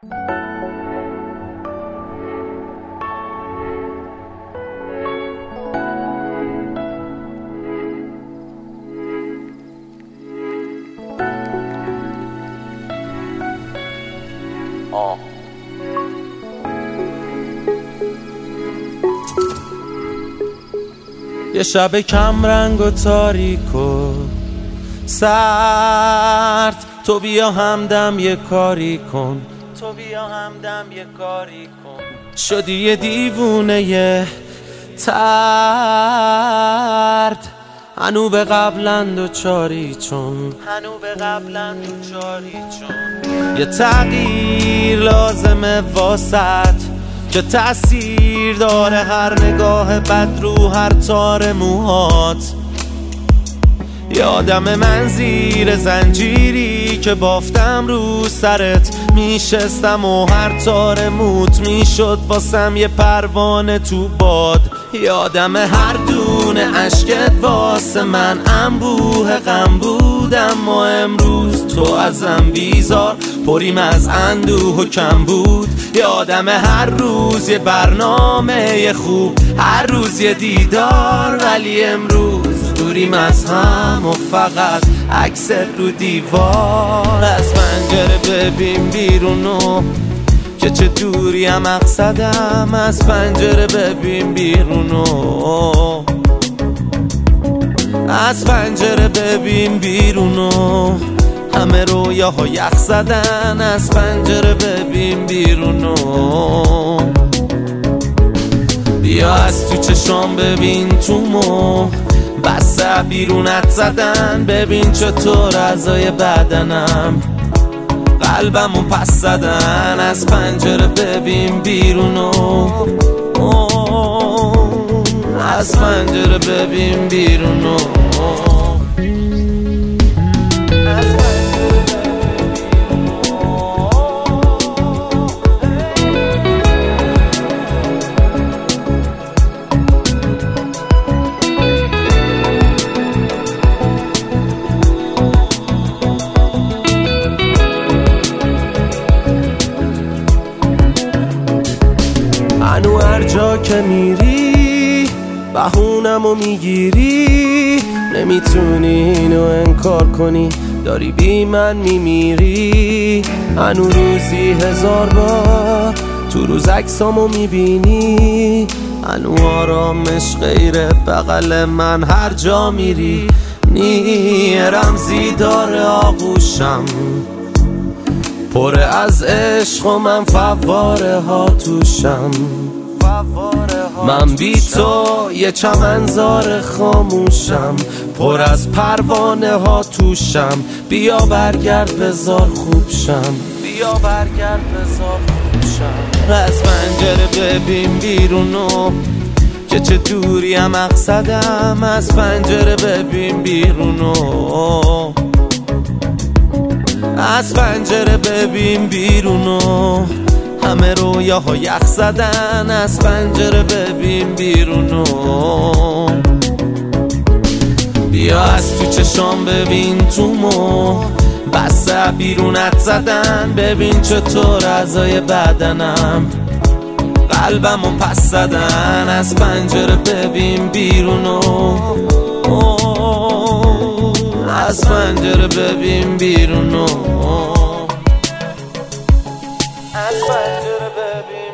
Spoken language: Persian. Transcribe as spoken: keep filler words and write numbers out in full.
آه. یه شب کم رنگ و تاریک و سرد، تو بیا همدم یه کاری کن، تو بیا همدم یه کاری کن. شدی یه دیوونه یه ترد، هنو به قبلند و چاری چون، هنو به قبلند و چاری چون. یه تغییر لازمه واسط که تأثیر داره هر نگاه بد رو هر تار موهات. یادم من زیر زنجیری که بافتم رو سرت میشستم و هر تار موت میشد واسم یه پروانه تو باد. یادم هر دونه عشقت واسه من انبوه غم بود، اما امروز تو ازم بیزار پریم از اندوه و کم بود. یادم هر روز یه برنامه خوب، هر روز یه دیدار، ولی امروز دوریم از هم و فقط عکس رو دیوار. از پنجره ببین بیرونو که چه دوری هم مقصدم، از پنجره ببین بیرونو، از پنجره ببین بیرونو، همه رویاها یخ زدن، از پنجره ببین بیرونو. بیا از تو چشام ببین تو مو، بسه بیرونت زدن، ببین چطور اعضای بدنم قلبمو پس زدن، از پنجره ببین بیرونو، از پنجره ببین بیرونو. هنو هر جا که میری بهونمو میگیری، نمیتونی اینو انکار کنی، داری بی من میمیری. هنو روزی هزار بار تو روز عکسامو میبینی، هنو آرامش غیر بغل من هر جا میری. نی رمزی داره آغوشم پر از عشق و من فواره ها توشم، من بی تو یه چمنزار خاموشم پر از پروانه ها توشم. بیا برگرد بذار خوب شم، بیا برگرد بذار خوب شم. از پنجره ببین بیرونو که چه دوری هم مقصدم، از پنجره ببین بیرونو، از پنجره ببین بیرونو، همه رویاها یخ زدن، از پنجره ببین بیرونو. بیا از تو چشام ببین تو مو، بسه بیرونت زدن، ببین چطور اعضای بدنم قلبمو پس زدن، از پنجره ببین بیرونو، از پنجره ببین بیرونو، از پنجره ببین